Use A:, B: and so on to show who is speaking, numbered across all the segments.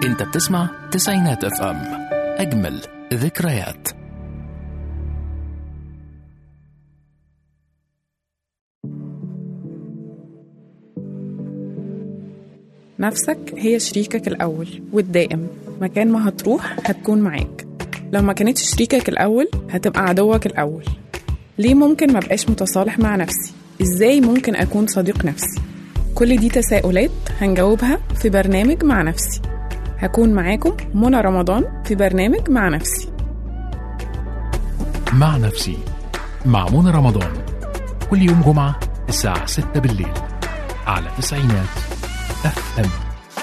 A: انت بتسمع تسعينات اف ام، اجمل ذكريات.
B: نفسك هي شريكك الأول والدائم، مكان ما هتروح هتكون معاك. لو ما كانتش شريكك الأول هتبقى عدوك الأول. ليه ممكن ما بقاش متصالح مع نفسي؟ إزاي ممكن أكون صديق نفسي؟ كل دي تساؤلات هنجاوبها في برنامج مع نفسي. هكون معاكم منى رمضان في برنامج مع نفسي.
A: مع نفسي مع منى رمضان، كل يوم جمعة الساعة 6 بالليل على تسعينات اف ام.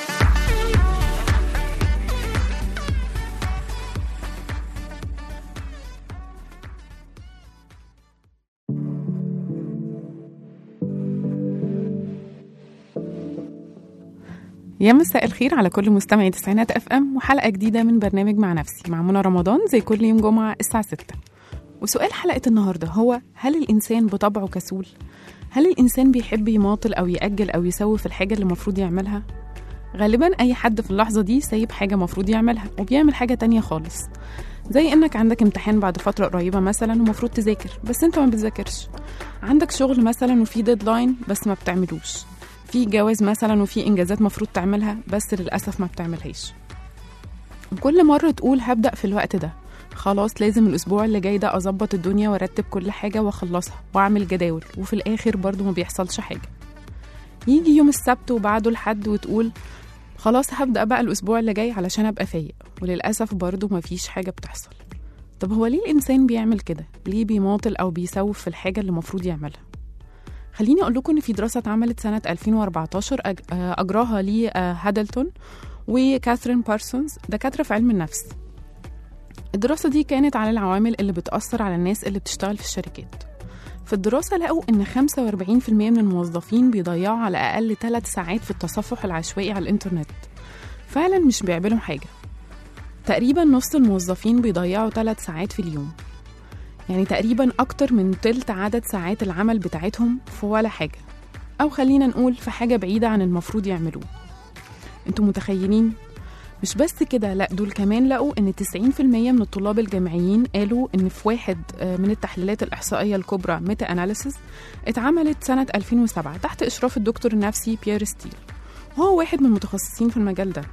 B: يا مساء الخير على كل مستمعي تسعينات اف ام، وحلقة جديدة من برنامج مع نفسي مع منى رمضان زي كل يوم جمعة الساعة 6. وسؤال حلقة النهاردة هو: هل الإنسان بطبعه كسول؟ هل الإنسان بيحب يماطل أو يأجل أو يسوي في الحاجة اللي المفروض يعملها؟ غالبا أي حد في اللحظة دي سايب حاجة مفروض يعملها وبيعمل حاجة تانية خالص، زي إنك عندك امتحان بعد فترة قريبة مثلا ومفروض تذاكر بس أنت ما بتذاكرش، عندك شغل مثلا وفي ديدلاين بس ما بتعملوش، في جواز مثلا وفي إنجازات مفروض تعملها بس للأسف ما بتعملهاش. وكل مرة تقول هبدأ في الوقت ده، خلاص لازم الأسبوع اللي جاي ده أظبط الدنيا وأرتب كل حاجة وأخلصها وأعمل جداول، وفي الآخر برضو ما بيحصلش حاجة. يجي يوم السبت وبعده الحد وتقول خلاص هبدأ بقى الأسبوع اللي جاي علشان أبقى فايق، وللأسف برضو ما فيش حاجة بتحصل. طب هو ليه الإنسان بيعمل كده؟ ليه بيماطل أو بيسوف في الحاجة اللي مفروض يعملها؟ خليني أقول لكم إن في دراسة اتعملت سنة 2014 أجراها لي هادلتون وكاثرين بارسونز، دكاترة في علم النفس. الدراسة دي كانت على العوامل اللي بتأثر على الناس اللي بتشتغل في الشركات. في الدراسة لقوا إن 45% من الموظفين بيضيعوا على الأقل 3 ساعات في التصفح العشوائي على الإنترنت. فعلا مش بيعملوا حاجة. تقريبا نص الموظفين بيضيعوا 3 ساعات في اليوم، يعني تقريبا أكتر من تلت عدد ساعات العمل بتاعتهم في ولا حاجة، أو خلينا نقول في حاجة بعيدة عن المفروض يعملوه. انتوا متخيلين؟ مش بس كده، لا دول كمان لقوا ان 90% من الطلاب الجامعيين قالوا ان في واحد من التحليلات الإحصائية الكبرى ميتا أناليسيس اتعملت سنة 2007 تحت إشراف الدكتور النفسي بيير ستيل، وهو واحد من المتخصصين في المجال ده.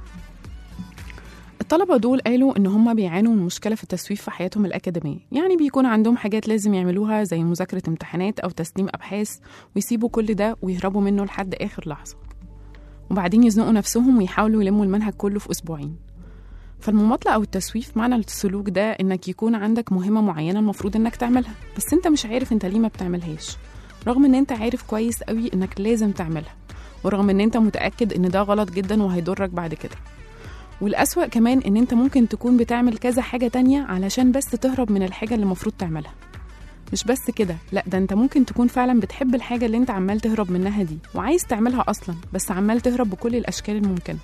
B: الطلبة دول قالوا ان هم بيعانوا من مشكلة في التسويف في حياتهم الأكاديمية، يعني بيكون عندهم حاجات لازم يعملوها زي مذاكرة امتحانات أو تسليم أبحاث، ويسيبوا كل ده ويهربوا منه لحد آخر لحظة، وبعدين يزنقوا نفسهم ويحاولوا يلموا المنهج كله في أسبوعين. فالمماطلة أو التسويف معنى السلوك ده إنك يكون عندك مهمة معينة المفروض إنك تعملها، بس أنت مش عارف أنت ليه ما بتعملهاش، رغم إن أنت عارف كويس قوي إنك لازم تعملها، ورغم إن أنت متأكد إن ده غلط جدا وهيضرك بعد كده. والأسوأ كمان إن أنت ممكن تكون بتعمل كذا حاجة تانية علشان بس تهرب من الحاجة اللي المفروض تعملها. مش بس كده، لا ده انت ممكن تكون فعلا بتحب الحاجة اللي انت عمال تهرب منها دي وعايز تعملها أصلا، بس عمال تهرب بكل الأشكال الممكنة.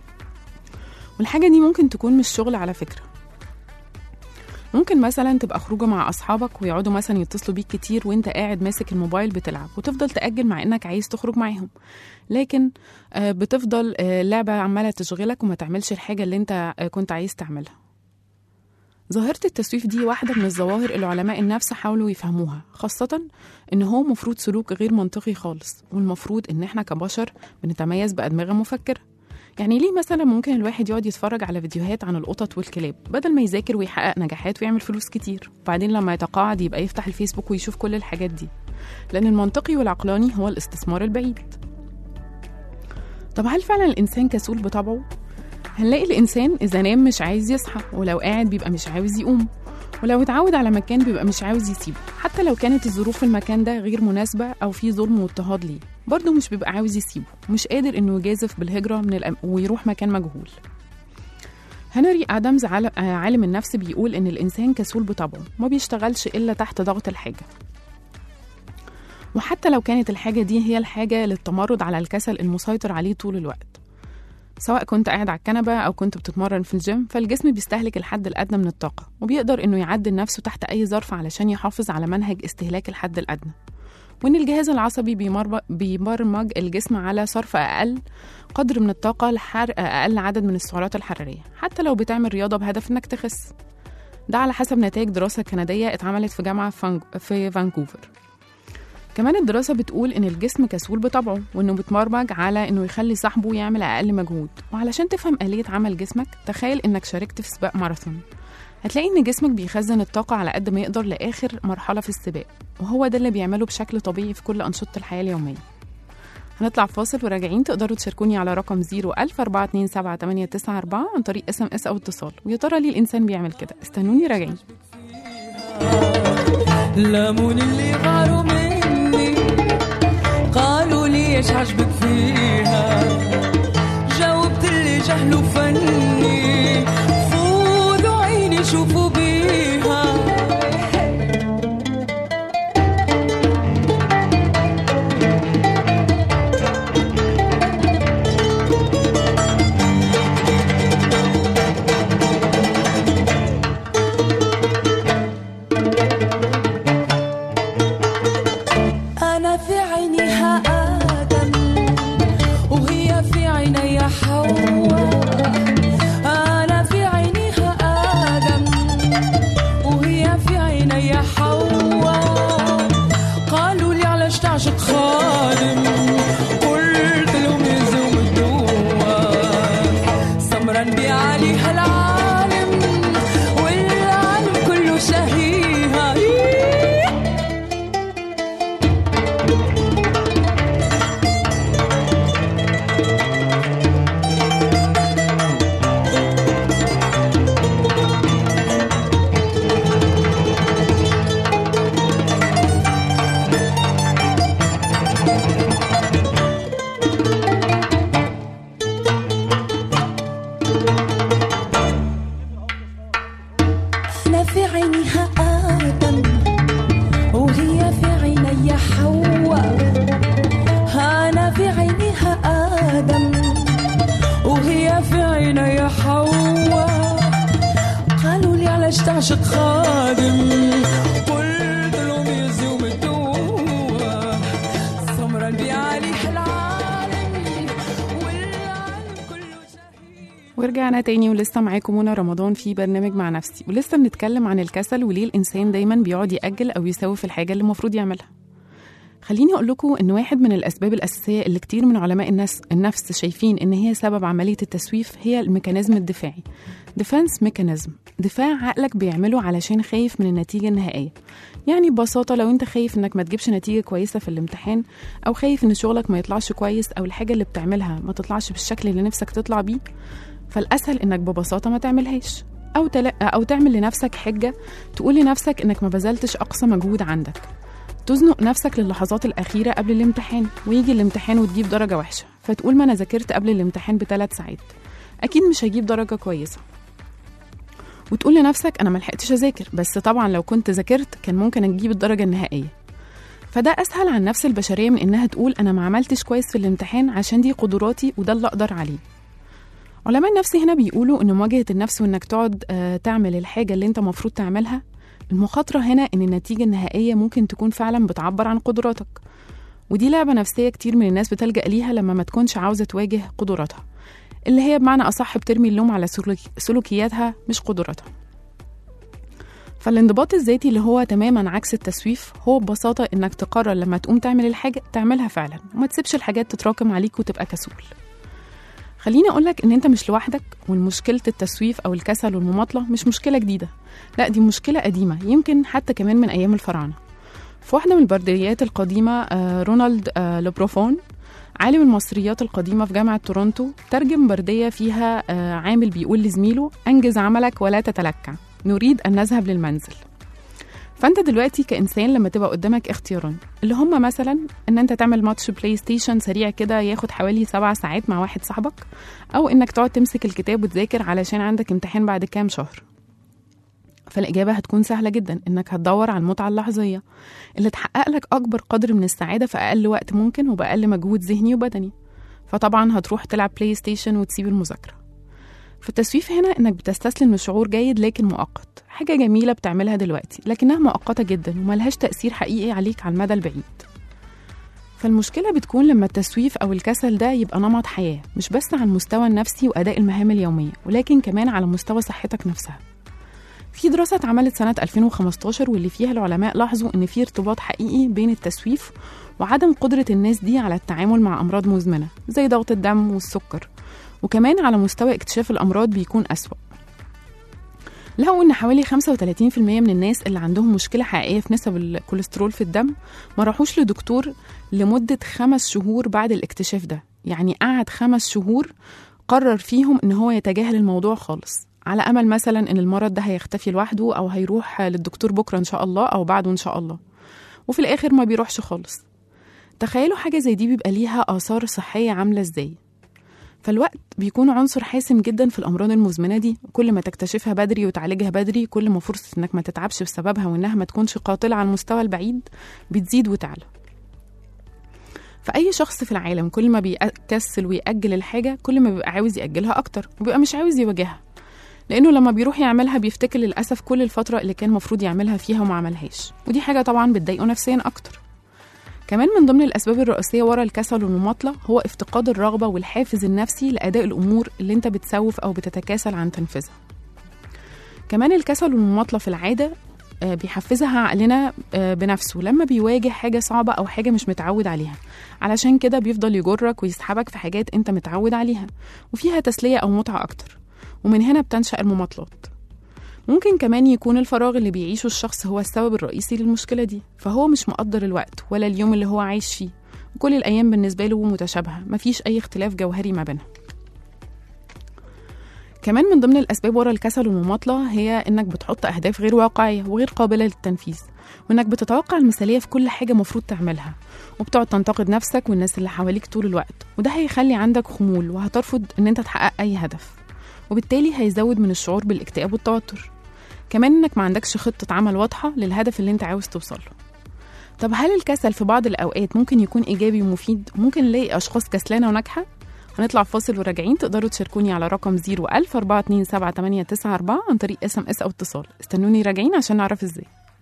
B: والحاجة دي ممكن تكون مش شغل على فكرة، ممكن مثلا تبقى خروجة مع أصحابك ويقعدوا مثلا يتصلوا بيك كتير وانت قاعد ماسك الموبايل بتلعب، وتفضل تأجل مع انك عايز تخرج معاهم، لكن بتفضل لعبة عمالة تشغلك وما تعملش الحاجة اللي انت كنت عايز تعملها. ظاهرة التسويف دي واحدة من الظواهر اللي علماء النفس حاولوا يفهموها، خاصة إن هو مفروض سلوك غير منطقي خالص، والمفروض إن إحنا كبشر بنتميز بأدمغة مفكرة. يعني ليه مثلا ممكن الواحد يقعد يتفرج على فيديوهات عن القطط والكلاب بدل ما يذاكر ويحقق نجاحات ويعمل فلوس كتير، وبعدين لما يتقاعد يبقى يفتح الفيسبوك ويشوف كل الحاجات دي؟ لأن المنطقي والعقلاني هو الاستثمار البعيد. طب هل فعلا الإنسان كسول بطبعه؟ هنلاقي الإنسان إذا نام مش عايز يصحى، ولو قاعد بيبقى مش عاوز يقوم، ولو اتعود على مكان بيبقى مش عاوز يسيبه، حتى لو كانت الظروف في المكان ده غير مناسبة أو في ظلم واضطهاد ليه برضه مش بيبقى عاوز يسيبه، مش قادر إنه يجازف بالهجرة ويروح مكان مجهول. هنري آدمز عالم النفس بيقول إن الإنسان كسول بطبعه، ما بيشتغلش إلا تحت ضغط الحاجة، وحتى لو كانت الحاجة دي هي الحاجة للتمرد على الكسل المسيطر عليه طول الوقت. سواء كنت قاعد على الكنبة أو كنت بتتمرن في الجيم، فالجسم بيستهلك الحد الأدنى من الطاقة، وبيقدر إنه يعدل نفسه تحت أي ظرف علشان يحافظ على منهج استهلاك الحد الأدنى. وإن الجهاز العصبي بيبرمج الجسم على صرف أقل قدر من الطاقة لحرق أقل عدد من السعرات الحرارية حتى لو بتعمل رياضة بهدف إنك تخس. ده على حسب نتائج دراسة كندية اتعملت في جامعة في فانكوفر. كمان الدراسة بتقول إن الجسم كسول بطبعه وإنه بتبرمج على إنه يخلي صاحبه يعمل أقل مجهود. وعلشان تفهم آلية عمل جسمك تخيل إنك شاركت في سباق ماراثون، هتلاقي إن جسمك بيخزن الطاقة على قد ما يقدر لآخر مرحلة في السباق، وهو ده اللي بيعمله بشكل طبيعي في كل أنشطة الحياة اليومية. هنطلع فاصل وراجعين. تقدروا تشاركوني على رقم 010427894 عن طريق SMS أو اتصال. ويا ترى ليه الإنسان بيعمل كده؟ استنوني راجعين.
C: لامون اللي غاروا مني قالوا لي ايش عجبك فيها، جاوبت اللي جهل وفني فوضوا عيني شوفوا بيها. أنا في عينيها آدم وهي في عيني حواء، أنا في عينيها آدم وهي في عيني حواء. قالوا لي علاش تعشق خادم، قلت لهم يلزم الدواء. سمرا بعليها العالم والعالم كله شهيها. أنا في عينيها آدم وهي في عيني حواء، أنا في عينيها آدم وهي في عيني حواء. قالوا لي علاش تعشق خادم، قلت لهم يزوم الدواء. سمرا بعليها العالم والعالم كله شهيد.
B: ورجعنا تاني ولسه معاكم منى رمضان في برنامج مع نفسي، ولسه بنتكلم عن الكسل وليه الإنسان دايما بيقعد يأجل أو يسوي في الحاجة اللي المفروض يعملها. خليني أقول لكم إن واحد من الأسباب الأساسية اللي كتير من علماء النفس شايفين إن هي سبب عملية التسويف هي الميكانيزم الدفاعي. ديفنس ميكانيزم، دفاع عقلك بيعمله علشان خايف من النتيجة النهائية. يعني ببساطة لو انت خايف انك ما تجيبش نتيجة كويسة في الامتحان، او خايف ان شغلك ما يطلعش كويس، او الحاجة اللي بتعملها ما تطلعش بالشكل اللي نفسك تطلع بيه، فالأسهل انك ببساطة ما تعملهاش، أو تعمل لنفسك حجة تقول لنفسك انك ما بذلتش أقصى مجهود عندك. تزنق نفسك للحظات الأخيرة قبل الامتحان، ويجي الامتحان وتجيب درجة وحشة، فتقول ما أنا ذاكرت قبل الامتحان ب3 ساعات، أكيد مش هجيب درجة كويسة. وتقول لنفسك أنا ملحقتش أذاكر، بس طبعا لو كنت ذاكرت كان ممكن أجيب الدرجة النهائية. فده أسهل على النفس البشرية من إنها تقول أنا ما عملتش كويس في الامتحان عشان دي قدراتي وده اللي أقدر عليه. علماء النفس هنا بيقولوا إن مواجهة النفس وإنك تقعد تعمل الحاجة اللي أنت مفروض تعملها، المخاطرة هنا إن النتيجة النهائية ممكن تكون فعلا بتعبر عن قدراتك، ودي لعبة نفسية كتير من الناس بتلجأ ليها لما ما تكونش عاوزة تواجه قدراتها، اللي هي بمعنى أصح بترمي اللوم على سلوكياتها مش قدراتها. فالانضباط الذاتي اللي هو تماما عكس التسويف هو ببساطة إنك تقرر لما تقوم تعمل الحاجة تعملها فعلا، وما تسيبش الحاجات تتراكم عليك وتبقى كسول. خليني أقولك إن أنت مش لوحدك، والمشكلة التسويف أو الكسل والمماطلة مش مشكلة جديدة، لا دي مشكلة قديمة، يمكن حتى كمان من أيام الفراعنة. في واحدة من البرديات القديمة رونالد لوبروفون، عالم المصريات القديمة في جامعة تورونتو، ترجم بردية فيها عامل بيقول لزميله أنجز عملك ولا تتلكع، نريد أن نذهب للمنزل. فأنت دلوقتي كإنسان لما تبقى قدامك اختيارين، اللي هم مثلا إن أنت تعمل ماتش بلاي ستيشن سريع كده ياخد حوالي 7 ساعات مع واحد صاحبك، أو إنك تقعد تمسك الكتاب وتذاكر علشان عندك امتحان بعد كام شهر. فالإجابة هتكون سهلة جدا، إنك هتدور على المتعة اللحظية اللي تحقق لك أكبر قدر من السعادة في أقل وقت ممكن وبأقل مجهود ذهني وبدني. فطبعا هتروح تلعب بلاي ستيشن وتسيب المذاكرة. فالتسويف هنا إنك بتستسلم لشعور جيد لكن مؤقت، حاجة جميلة بتعملها دلوقتي لكنها مؤقتة جدا وملهاش تأثير حقيقي عليك على المدى البعيد. فالمشكلة بتكون لما التسويف أو الكسل ده يبقى نمط حياة، مش بس على المستوى النفسي وأداء المهام اليومية، ولكن كمان على مستوى صحتك نفسها. في دراسة اتعملت سنة 2015 واللي فيها العلماء لاحظوا إن في ارتباط حقيقي بين التسويف وعدم قدرة الناس دي على التعامل مع أمراض مزمنة زي ضغط الدم والسكر، وكمان على مستوى اكتشاف الأمراض بيكون أسوأ. لقوا إن حوالي 35% من الناس اللي عندهم مشكلة حقيقية في نسب الكوليسترول في الدم ما راحوش لدكتور لمدة 5 شهور بعد الاكتشاف ده. يعني قعد 5 شهور قرر فيهم إن هو يتجاهل الموضوع خالص، على أمل مثلا إن المرض ده هيختفي لوحده أو هيروح للدكتور بكرة إن شاء الله أو بعده إن شاء الله، وفي الآخر ما بيروحش خالص. تخيلوا حاجة زي دي بيبقى ليها آثار صحية عاملة إزاي. فالوقت بيكون عنصر حاسم جدا في الأمراض المزمنة دي، كل ما تكتشفها بدري وتعالجها بدري كل ما فرصة إنك ما تتعبش بسببها وإنها ما تكونش قاتلة على المستوى البعيد بتزيد وتعلى. فأي شخص في العالم كل ما بيكسل ويأجل الحاجة كل ما بيبقى عاوز يأجلها أكتر وبيبقى مش عاوز يواجهها، لأنه لما بيروح يعملها بيفتكر للأسف كل الفترة اللي كان مفروض يعملها فيها وما عملهاش، ودي حاجة طبعا بتضايقه نفسيا أكتر. كمان من ضمن الأسباب الرئيسية ورا الكسل والمماطلة هو افتقاد الرغبة والحافز النفسي لأداء الأمور اللي انت بتسوف أو بتتكاسل عن تنفيذها. كمان الكسل والمماطلة في العادة بيحفزها عقلنا بنفسه لما بيواجه حاجة صعبة أو حاجة مش متعود عليها، علشان كده بيفضل يجرك ويسحبك في حاجات انت متعود عليها وفيها تسلية أو متعة أكتر، ومن هنا بتنشأ المماطلات. ممكن كمان يكون الفراغ اللي بيعيشه الشخص هو السبب الرئيسي للمشكلة دي، فهو مش مقدر الوقت ولا اليوم اللي هو عايش فيه، وكل الأيام بالنسبة له متشابهة مفيش أي اختلاف جوهري ما بينها. كمان من ضمن الأسباب ورا الكسل والمماطلة هي إنك بتحط أهداف غير واقعية وغير قابلة للتنفيذ، وإنك بتتوقع المثالية في كل حاجة مفروض تعملها، وبتقعد تنتقد نفسك والناس اللي حواليك طول الوقت، وده هيخلي عندك خمول وهترفض إن أنت تحقق أي هدف، وبالتالي هيزود من الشعور بالاكتئاب والتوتر. كمان إنك ما عندكش خطة عمل واضحة للهدف اللي أنت عاوز توصله. طب هل الكسل في بعض الأوقات ممكن يكون إيجابي ومفيد؟ ممكن نلاقي أشخاص كسلانة وناجحة؟ هنطلع فاصل وراجعين. تقدروا تشاركوني على رقم 010427894 عن طريق SMS أو اتصال. استنوني راجعين عشان نعرف إزاي.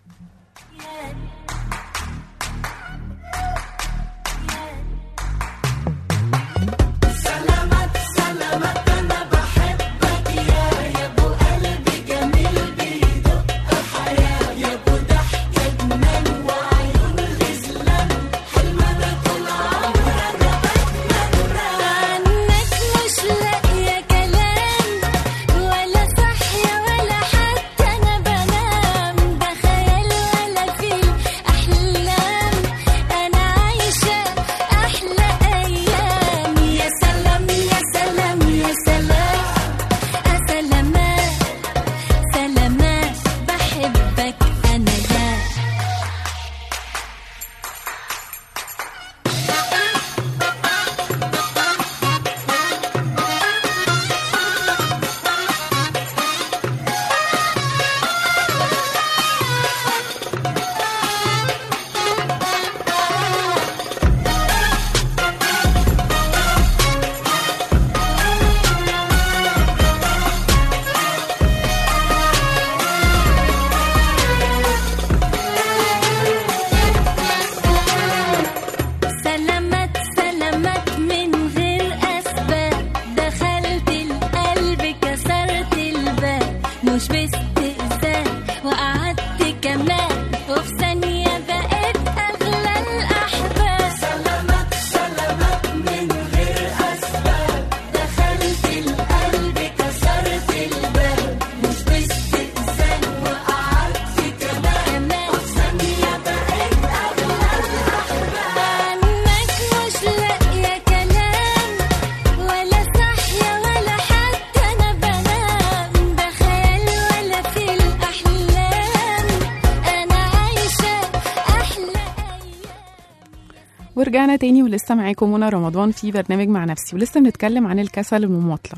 B: ورجعنا تاني ولسه معاكم منى رمضان في برنامج مع نفسي، ولسه بنتكلم عن الكسل والمماطلة.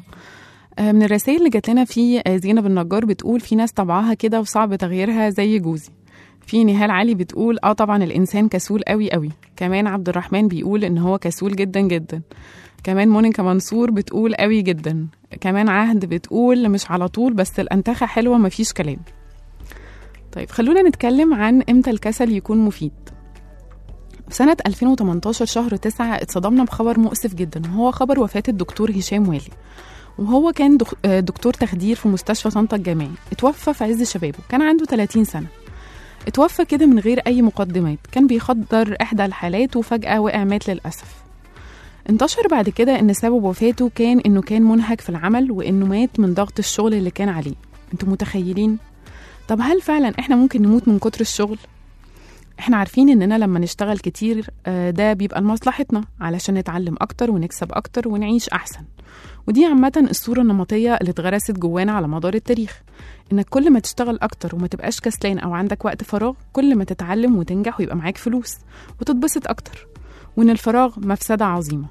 B: من الرسائل اللي جات لنا في زينب النجار بتقول في ناس طبعها كده وصعب تغييرها زي جوزي. في نهال علي بتقول طبعا الإنسان كسول قوي قوي. كمان عبد الرحمن بيقول إن هو كسول جدا جدا. كمان مونيكا منصور بتقول قوي جدا. كمان عهد بتقول مش على طول بس الأنتخة حلوة مفيش كلام. طيب خلونا نتكلم عن إمتى الكسل يكون مفيد. سنة 2018 شهر 9 اتصدمنا بخبر مؤسف جدا، وهو خبر وفاة الدكتور هشام والي. وهو كان دكتور تخدير في مستشفى طنطا الجامعي. اتوفى في عز شبابه، كان عنده 30 سنة. اتوفى كده من غير أي مقدمات، كان بيخدر إحدى الحالات وفجأة وقع مات للأسف. انتشر بعد كده إن سبب وفاته كان إنه كان منهك في العمل، وإنه مات من ضغط الشغل اللي كان عليه. انتوا متخيلين؟ طب هل فعلا إحنا ممكن نموت من كتر الشغل؟ احنا عارفين اننا لما نشتغل كتير ده بيبقى لمصلحتنا علشان نتعلم اكتر ونكسب اكتر ونعيش احسن. ودي عامة الصورة النمطية اللي اتغرست جوانا على مدار التاريخ، انك كل ما تشتغل اكتر وما تبقاش كسلان او عندك وقت فراغ، كل ما تتعلم وتنجح ويبقى معاك فلوس وتتبسط اكتر، وان الفراغ مفسدة عظيمة.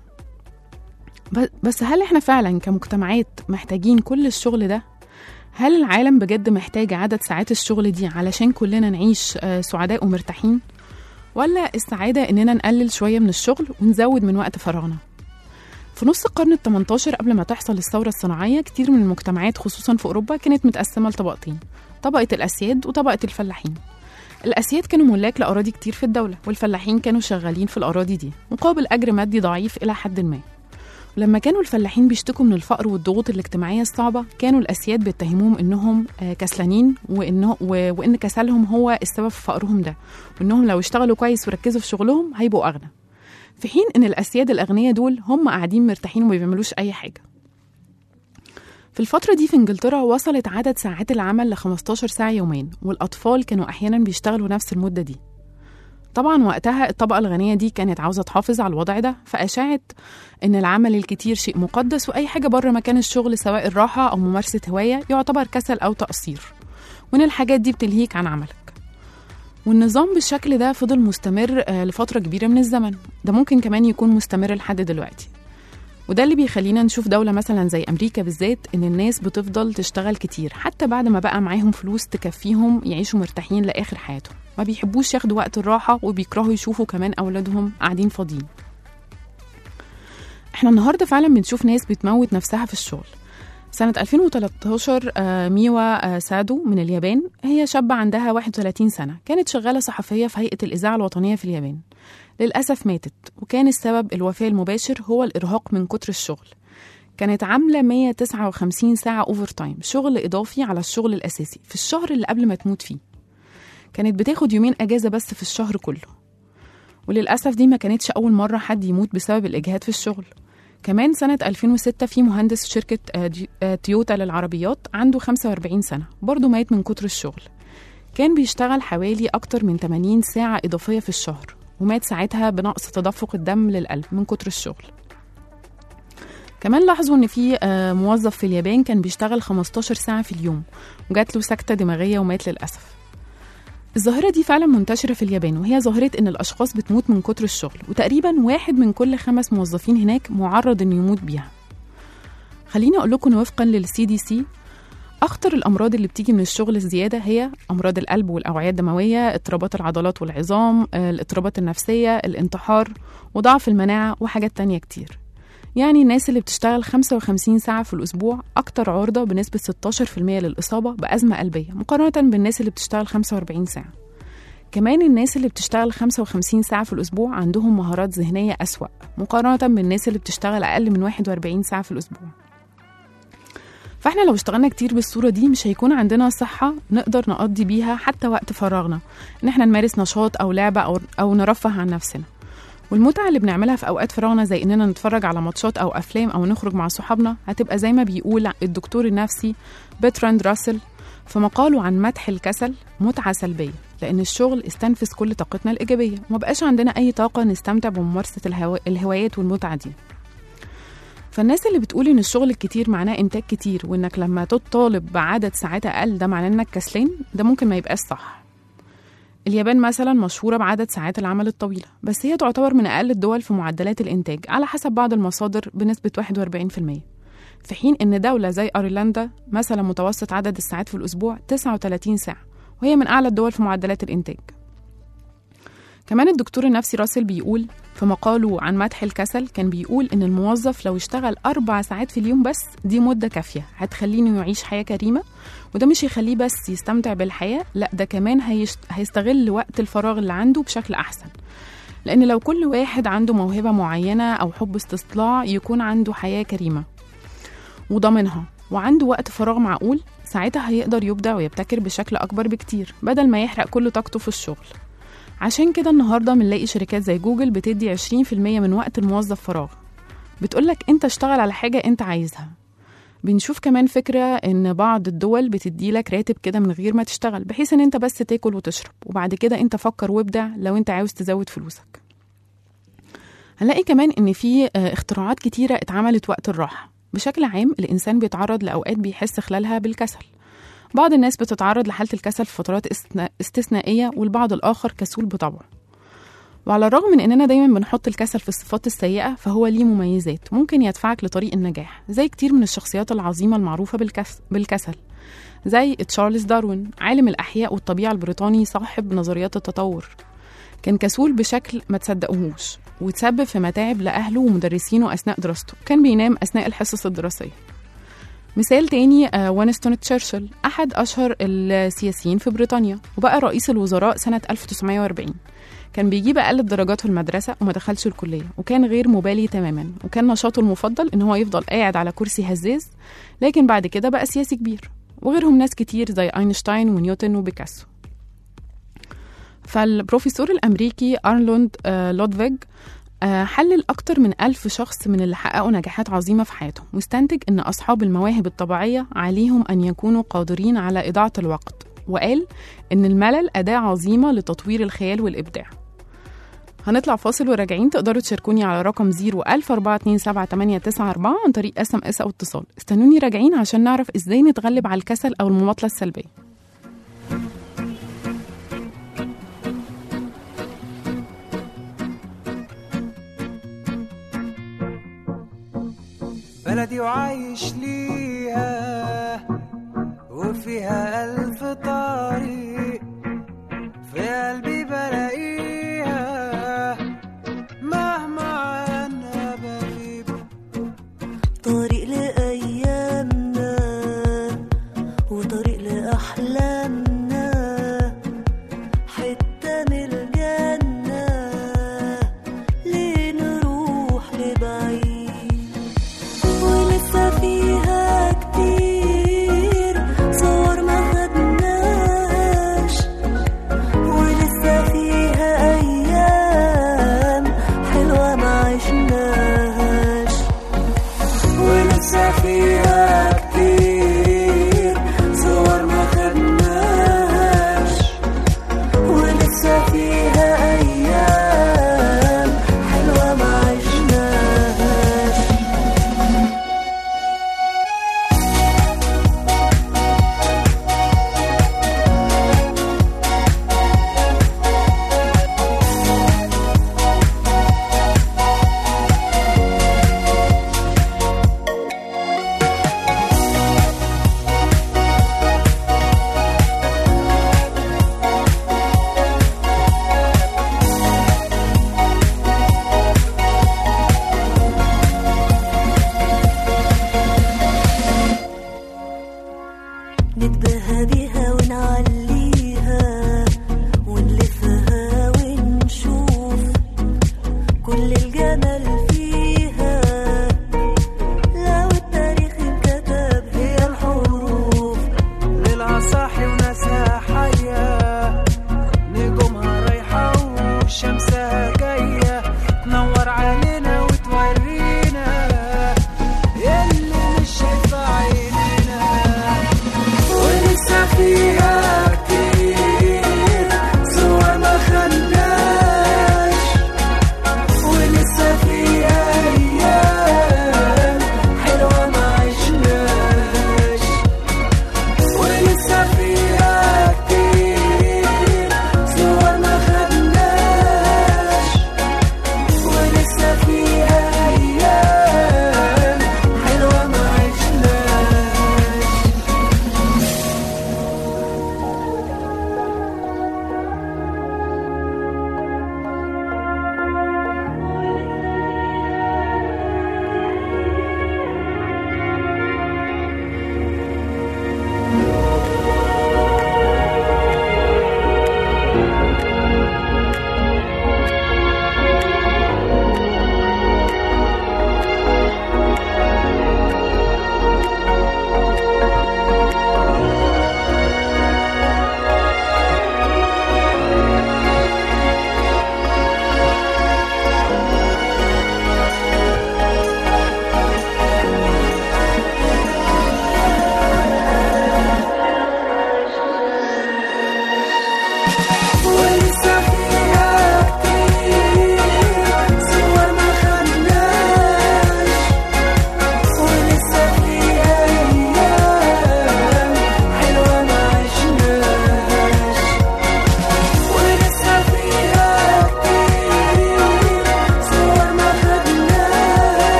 B: بس هل احنا فعلا كمجتمعات محتاجين كل الشغل ده؟ هل العالم بجد محتاج عدد ساعات الشغل دي علشان كلنا نعيش سعداء ومرتاحين؟ ولا السعادة إننا نقلل شوية من الشغل ونزود من وقت فراغنا؟ في نص القرن ال18 قبل ما تحصل الثورة الصناعية، كتير من المجتمعات خصوصا في أوروبا كانت متقسمة لطبقتين، طبقة الأسياد وطبقة الفلاحين. الأسياد كانوا ملاك لأراضي كتير في الدولة، والفلاحين كانوا شغالين في الأراضي دي مقابل أجر مادي ضعيف إلى حد ما. لما كانوا الفلاحين بيشتكوا من الفقر والضغوط الاجتماعية الصعبة، كانوا الأسياد بيتهموهم إنهم كسلانين، وإن كسلهم هو السبب في فقرهم ده، وإنهم لو اشتغلوا كويس وركزوا في شغلهم هيبقوا أغنى، في حين إن الأسياد الأغنياء دول هم قاعدين مرتاحين وما بيعملوش أي حاجة. في الفترة دي في إنجلترا وصلت عدد ساعات العمل ل 15 ساعة يوميا، والأطفال كانوا أحيانا بيشتغلوا نفس المدة دي. طبعا وقتها الطبقة الغنية دي كانت عاوزة تحافظ على الوضع ده، فأشاعت إن العمل الكتير شيء مقدس، وأي حاجة بره مكان الشغل سواء الراحة أو ممارسة هواية يعتبر كسل أو تقصير، وإن الحاجات دي بتلهيك عن عملك. والنظام بالشكل ده فضل مستمر لفترة كبيرة من الزمن، ده ممكن كمان يكون مستمر لحد دلوقتي. وده اللي بيخلينا نشوف دولة مثلا زي أمريكا بالذات إن الناس بتفضل تشتغل كتير حتى بعد ما بقى معاهم فلوس تكفيهم يعيشوا مرتاحين لآخر حياتهم، ما بيحبوش ياخدوا وقت الراحة، وبيكرهوا يشوفوا كمان أولادهم قاعدين فاضيين. احنا النهاردة فعلا بنشوف ناس بتموت نفسها في الشغل. سنة 2013 ميوا سادو من اليابان، هي شابة عندها 31 سنة، كانت شغالة صحفية في هيئة الإذاعة الوطنية في اليابان. للأسف ماتت، وكان السبب الوفاة المباشر هو الإرهاق من كتر الشغل. كانت عاملة 159 ساعة أوفر تايم، شغل إضافي على الشغل الأساسي في الشهر اللي قبل ما تموت فيه. كانت بتاخد يومين أجازة بس في الشهر كله. وللأسف دي ما كانتش أول مرة حد يموت بسبب الإجهاد في الشغل. كمان سنة 2006 في مهندس شركة تويوتا للعربيات عنده 45 سنة، برضو مات من كتر الشغل. كان بيشتغل حوالي أكتر من 80 ساعة إضافية في الشهر، ومات ساعتها بنقص تدفق الدم للقلب من كتر الشغل. كمان لاحظوا إن في موظف في اليابان كان بيشتغل 15 ساعة في اليوم، وجات له سكتة دماغية ومات للأسف. الظاهرة دي فعلا منتشرة في اليابان، وهي ظاهرة إن الأشخاص بتموت من كتر الشغل، وتقريبا 1 من كل 5 موظفين هناك معرض إنه يموت بيها. خليني أقول لكم وفقا للCDC أخطر الأمراض اللي بتيجي من الشغل الزيادة هي أمراض القلب والأوعية الدموية، اضطرابات العضلات والعظام، الاضطرابات النفسية، الانتحار، وضعف المناعة، وحاجات تانية كتير. يعني الناس اللي بتشتغل 55 ساعة في الأسبوع أكتر عرضة بنسبة 16% للإصابة بأزمة قلبية مقارنة بالناس اللي بتشتغل 45 ساعة. كمان الناس اللي بتشتغل 55 ساعة في الأسبوع عندهم مهارات ذهنية أسوأ مقارنة بالناس اللي بتشتغل أقل من 41 ساعة في الأسبوع. فإحنا لو اشتغلنا كتير بالصورة دي مش هيكون عندنا صحة نقدر نقضي بيها حتى وقت فراغنا، إن احنا نمارس نشاط أو لعبة أو نرفه عن نفسنا. والمتعة اللي بنعملها في أوقات فراغنا زي إننا نتفرج على ماتشات أو أفلام أو نخرج مع صحابنا هتبقى زي ما بيقول الدكتور النفسي برتراند راسل في مقاله عن مدح الكسل متعة سلبية، لأن الشغل استنفذ كل طاقتنا الإيجابية ومبقاش عندنا أي طاقة نستمتع بممارسة الهوايات والمتعة دي. فالناس اللي بتقول إن الشغل الكتير معناه إنتاج كتير، وإنك لما تطالب بعدد ساعات أقل ده معناه إنك كسلان، ده ممكن ما يبقاش صح. اليابان مثلا مشهورة بعدد ساعات العمل الطويلة، بس هي تعتبر من أقل الدول في معدلات الإنتاج على حسب بعض المصادر بنسبة 41%، في حين إن دولة زي أيرلندا مثلا متوسط عدد الساعات في الأسبوع 39 ساعة، وهي من أعلى الدول في معدلات الإنتاج. كمان الدكتور النفسي راسل بيقول في مقاله عن مدح الكسل، كان بيقول إن الموظف لو اشتغل 4 ساعات في اليوم بس دي مدة كافية هتخلينه يعيش حياة كريمة، وده مش يخليه بس يستمتع بالحياة، لا ده كمان هيستغل وقت الفراغ اللي عنده بشكل أحسن، لأن لو كل واحد عنده موهبة معينة أو حب استطلاع يكون عنده حياة كريمة وضامنها وعنده وقت فراغ معقول، ساعتها هيقدر يبدع ويبتكر بشكل أكبر بكتير بدل ما يحرق كل طاقته في الشغل. عشان كده النهاردة بنلاقي شركات زي جوجل بتدي 20% من وقت الموظف فراغ، بتقولك انت اشتغل على حاجة انت عايزها. بنشوف كمان فكرة ان بعض الدول بتديلك راتب كده من غير ما تشتغل، بحيث ان انت بس تاكل وتشرب، وبعد كده انت فكر وابدع لو انت عاوز تزود فلوسك. هنلاقي كمان ان في اختراعات كتيرة اتعملت وقت الراحة. بشكل عام الانسان بيتعرض لأوقات بيحس خلالها بالكسل. بعض الناس بتتعرض لحالة الكسل في فترات استثنائية، والبعض الآخر كسول بطبعه. وعلى الرغم من إننا دايما بنحط الكسل في الصفات السيئة، فهو ليه مميزات ممكن يدفعك لطريق النجاح، زي كتير من الشخصيات العظيمة المعروفة بالكسل، زي تشارلز داروين عالم الأحياء والطبيعة البريطاني صاحب نظريات التطور. كان كسول بشكل ما تصدقوهوش، وتسبب في متاعب لأهله ومدرسينه أثناء دراسته، كان بينام أثناء الحصص الدراسية. مثال تاني وينستون تشرشل، أحد أشهر السياسيين في بريطانيا، وبقى رئيس الوزراء سنة 1940. كان بيجيب أقل الدرجات في المدرسة وما دخلش الكلية، وكان غير مبالي تماما، وكان نشاطه المفضل إن هو يفضل قاعد على كرسي هزاز. لكن بعد كده بقى سياسي كبير، وغيرهم ناس كتير زي أينشتاين ونيوتن وبيكاسو. فالبروفيسور الأمريكي أرنولد لودفيج حلل أكتر من 1000 شخص من اللي حققوا نجاحات عظيمة في حياتهم، واستنتج أن أصحاب المواهب الطبيعية عليهم أن يكونوا قادرين على إضاعة الوقت، وقال أن الملل أداة عظيمة لتطوير الخيال والإبداع. هنطلع فاصل وراجعين. تقدروا تشاركوني على رقم 010427894 عن طريق SMS أو اتصال. استنوني راجعين عشان نعرف إزاي نتغلب على الكسل أو المماطلة السلبية.
D: بلدي وعايش ليها وفيها ألف طريق، في قلبي بلاقيها مهما عنها بغيب.
C: طريق لأيامنا وطريق لأحلامنا، حتة من الجنة ليه نروح لبعيد، ولسه فيها كتير صور ما خدناها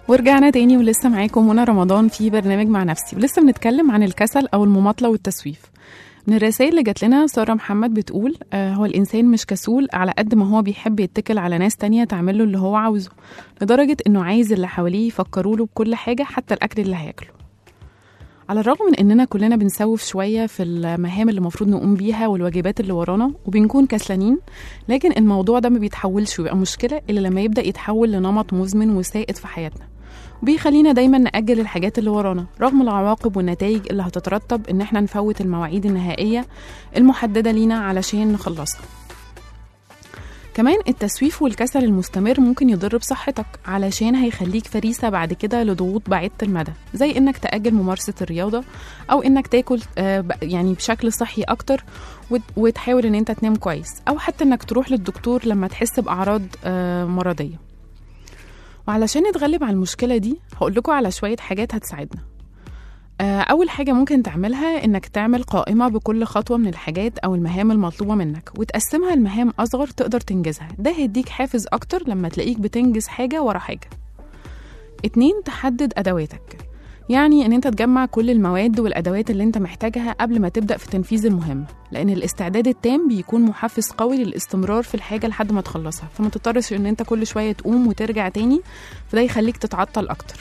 B: ورجعنا تاني ولسه معاكم منى رمضان في برنامج مع نفسي، ولسه بنتكلم عن الكسل أو المماطلة والتسويف. من الرسائل اللي جات لنا سارة محمد بتقول هو الإنسان مش كسول على قد ما هو بيحب يتكل على ناس تانية تعمله اللي هو عاوزه، لدرجة إنه عايز اللي حواليه يفكروا له بكل حاجة حتى الأكل اللي هياكله. على الرغم من إننا كلنا بنسوف شوية في المهام اللي المفروض نقوم بيها والواجبات اللي ورانا وبنكون كسلانين، لكن الموضوع ده ما بيتحولش ويبقى مشكلة إلا لما يبدأ يتحول لنمط مزمن وسائد في حياتنا، وبيخلينا دايما نأجل الحاجات اللي ورانا رغم العواقب والنتائج اللي هتترتب إن احنا نفوت المواعيد النهائية المحددة لينا علشان نخلصها. كمان التسويف والكسل المستمر ممكن يضر بصحتك، علشان هيخليك فريسة بعد كده لضغوط بعيدة المدى، زي انك تأجل ممارسة الرياضة او انك تاكل يعني بشكل صحي اكتر وتحاول ان انت تنام كويس، او حتى انك تروح للدكتور لما تحس بأعراض مرضية. وعلشان نتغلب على المشكلة دي هقول لكم على شوية حاجات هتساعدنا. أول حاجة ممكن تعملها إنك تعمل قائمة بكل خطوة من الحاجات أو المهام المطلوبة منك وتقسمها لمهام أصغر تقدر تنجزها، ده هيديك حافز أكتر لما تلاقيك بتنجز حاجة ورا حاجة. 2. تحدد أدواتك، يعني إن أنت تجمع كل المواد والأدوات اللي أنت محتاجها قبل ما تبدأ في تنفيذ المهمة، لأن الاستعداد التام بيكون محفز قوي للاستمرار في الحاجة لحد ما تخلصها، فما تضطرش إن أنت كل شوية تقوم وترجع تاني، فده يخليك تتعطل أكتر.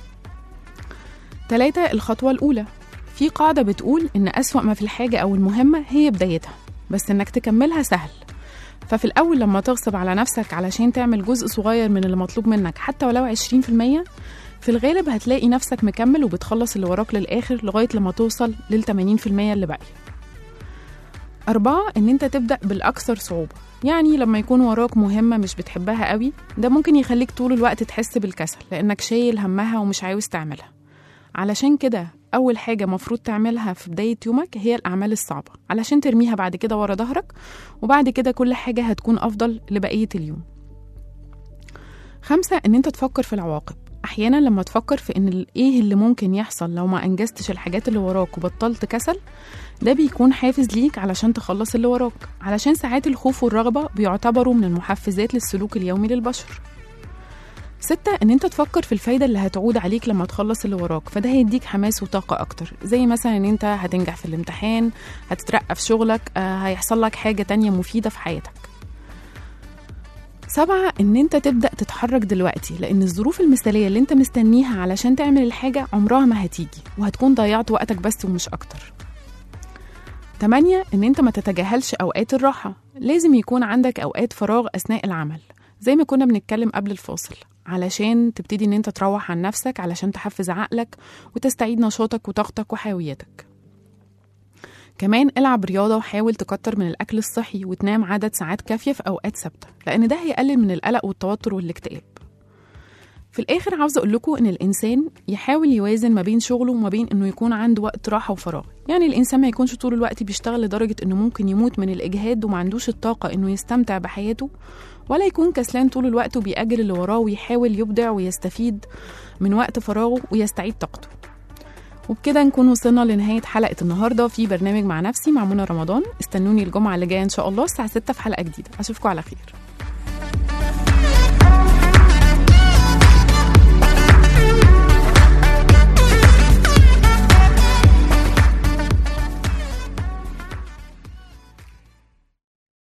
B: 3. الخطوة الأولى، في قاعدة بتقول إن أسوأ ما في الحاجة أو المهمة هي بدايتها، بس إنك تكملها سهل. ففي الأول لما تغصب على نفسك علشان تعمل جزء صغير من اللي مطلوب منك حتى ولو 20%، في الغالب هتلاقي نفسك مكمل وبتخلص اللي وراك للآخر لغاية لما توصل لل80% اللي باقي. 4. إن أنت تبدأ بالأكثر صعوبة، يعني لما يكون وراك مهمة مش بتحبها قوي، ده ممكن يخليك طول الوقت تحس بالكسل لأنك شايل همها ومش عاوز تعملها. علشان كده أول حاجة مفروض تعملها في بداية يومك هي الأعمال الصعبة، علشان ترميها بعد كده ورا ظهرك، وبعد كده كل حاجة هتكون أفضل لبقية اليوم. 5. إن أنت تفكر في العواقب. أحيانا لما تفكر في إن إيه اللي ممكن يحصل لو ما أنجزتش الحاجات اللي وراك وبطلت كسل، ده بيكون حافز ليك علشان تخلص اللي وراك، علشان ساعات الخوف والرغبة بيعتبروا من المحفزات للسلوك اليومي للبشر. 6. إن أنت تفكر في الفايدة اللي هتعود عليك لما تخلص اللي وراك، فده هيديك حماس وطاقة أكتر، زي مثلا إن أنت هتنجح في الامتحان، هتترقى في شغلك، هيحصل لك حاجة تانية مفيدة في حياتك. 7. إن أنت تبدأ تتحرك دلوقتي، لأن الظروف المثالية اللي أنت مستنيها علشان تعمل الحاجة عمرها ما هتيجي، وهتكون ضيعت وقتك بس ومش أكتر. 8. إن أنت ما تتجاهلش أوقات الراحة، لازم يكون عندك أوقات فراغ أثناء العمل زي ما كنا بنتكلم قبل الفاصل، علشان تبتدي إن أنت تروح عن نفسك، علشان تحفز عقلك وتستعيد نشاطك وطاقتك وحيويتك. كمان العب رياضة وحاول تكتر من الأكل الصحي وتنام عدد ساعات كافية في أوقات ثابتة، لأن ده هيقلل من القلق والتوتر والاكتئاب. في الآخر عاوزة أقول لكم إن الإنسان يحاول يوازن ما بين شغله وما بين إنه يكون عنده وقت راحة وفراغ، يعني الإنسان ما يكونش طول الوقت بيشتغل لدرجة إنه ممكن يموت من الإجهاد وما عندوش الطاقة إنه يستمتع بحياته، ولا يكون كسلان طول الوقت وبيأجل اللي وراه ويحاول يبدع ويستفيد من وقت فراغه ويستعيد طاقته. وبكده نكون وصلنا لنهاية حلقة النهاردة في برنامج مع نفسي مع منى رمضان. استنوني الجمعة اللي جاية إن شاء الله الساعة 6 في حلقة جديدة. أشوفكم على خير.